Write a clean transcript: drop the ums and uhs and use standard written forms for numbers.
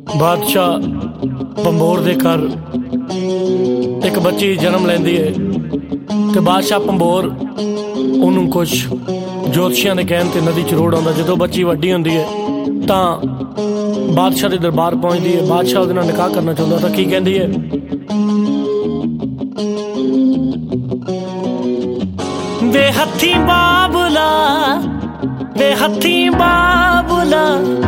ਬਾਦਸ਼ਾਹ ਭੰਬੋਰ ਦੇ ਘਰ ਇੱਕ ਬੱਚੀ ਜਨਮ ਲੈਂਦੀ ਹੈ ਤੇ ਬਾਦਸ਼ਾਹ ਭੰਬੋਰ ਉਹਨੂੰ ਕੁਛ ਜੋਤਸ਼ੀਆਂ ਦੇ ਕਹਿਣ ਤੇ ਨਦੀ 'ਚ ਰੋੜ ਆਉਂਦਾ। ਜਦੋਂ ਬੱਚੀ ਵੱਡੀ ਹੁੰਦੀ ਹੈ ਤਾਂ ਬਾਦਸ਼ਾਹ ਦੇ ਦਰਬਾਰ ਪਹੁੰਚਦੀ ਹੈ। ਬਾਦਸ਼ਾਹ ਉਹਦੇ ਨਾਲ ਨਿਕਾਹ ਕਰਨਾ ਚਾਹੁੰਦਾ ਤਾਂ ਕੀ ਕਹਿੰਦੀ ਹੈ, ਵੇ ਹੱਥੀਂ ਬਾਬਲਾ, ਵੇ ਹੱਥੀਂ ਬਾਬਲਾ,